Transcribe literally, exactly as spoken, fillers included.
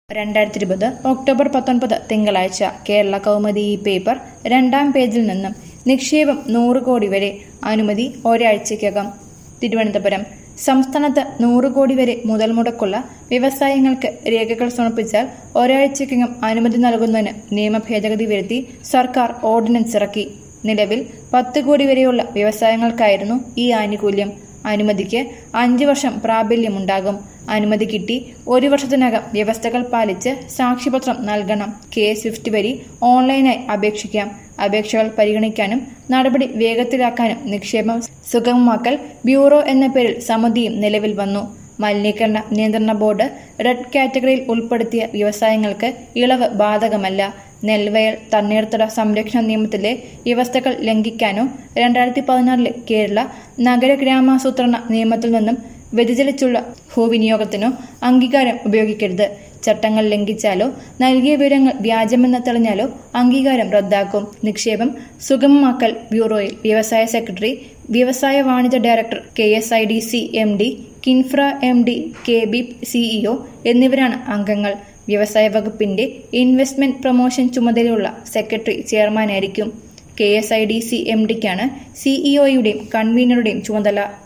രണ്ടായിരത്തി ഇരുപത് ഒക്ടോബർ പത്തൊൻപത് തിങ്കളാഴ്ച കേരള കൗമുദി ഈ പേപ്പർ രണ്ടാം പേജിൽ നിന്നും നിക്ഷേപം നൂറ് കോടി വരെ അനുമതി ഒരാഴ്ചയ്ക്കകം. തിരുവനന്തപുരം സംസ്ഥാനത്ത് നൂറ് കോടി വരെ മുതൽ മുടക്കുള്ള വ്യവസായങ്ങൾക്ക് രേഖകൾ സമർപ്പിച്ചാൽ ഒരാഴ്ചയ്ക്കകം അനുമതി നൽകുന്നതിന് നിയമ ഭേദഗതി വരുത്തി സർക്കാർ ഓർഡിനൻസ് ഇറക്കി. നിലവിൽ പത്ത് കോടി വരെയുള്ള വ്യവസായങ്ങൾക്കായിരുന്നു ഈ ആനുകൂല്യം. അനുമതിക്ക് അഞ്ച് വർഷം പ്രാബല്യമുണ്ടാകും. അനുമതി കിട്ടി ഒരു വർഷത്തിനകം വ്യവസ്ഥകൾ പാലിച്ച് സാക്ഷ്യപത്രം നൽകണം. കെ സ്വിഫ്റ്റ് വഴി ഓൺലൈനായി അപേക്ഷിക്കാം. അപേക്ഷകൾ പരിഗണിക്കാനും നടപടി വേഗത്തിലാക്കാനും നിക്ഷേപം സുഗമമാക്കൽ ബ്യൂറോ എന്ന പേരിൽ സമിതിയും നിലവിൽ വന്നു. മലിനീകരണ നിയന്ത്രണ ബോർഡ് റെഡ് കാറ്റഗറിയിൽ ഉൾപ്പെടുത്തിയ വ്യവസായങ്ങൾക്ക് ഇളവ് ബാധകമല്ല. നെൽവയൽ തണ്ണീർത്തട സംരക്ഷണ നിയമത്തിലെ വ്യവസ്ഥകൾ ലംഘിക്കാനോ രണ്ടായിരത്തി പതിനാറിലെ കേരള നഗരഗ്രാമാസൂത്രണ നിയമത്തിൽ നിന്നും വ്യതിചലിച്ചുള്ള ഭൂവിനിയോഗത്തിനോ അംഗീകാരം ഉപയോഗിക്കരുത്. ചട്ടങ്ങൾ ലംഘിച്ചാലോ നൽകിയ വിവരങ്ങൾ വ്യാജമെന്ന് തെളിഞ്ഞാലോ അംഗീകാരം റദ്ദാക്കും. നിക്ഷേപം സുഗമമാക്കൽ ബ്യൂറോയിൽ വ്യവസായ സെക്രട്ടറി, വ്യവസായ വാണിജ്യ director, K S I D C M D, KINFRA M D, K B CEO എന്നിവരാണ് അംഗങ്ങൾ. വ്യവസായ വകുപ്പിന്റെ ഇൻവെസ്റ്റ്മെന്റ് പ്രൊമോഷൻ ചുമതലയുള്ള സെക്രട്ടറി ചെയർമാനായിരിക്കും. K S I D C M ഡിക്കാണ് സിഇഒയുടെയും കൺവീനറുടെയും ചുമതല.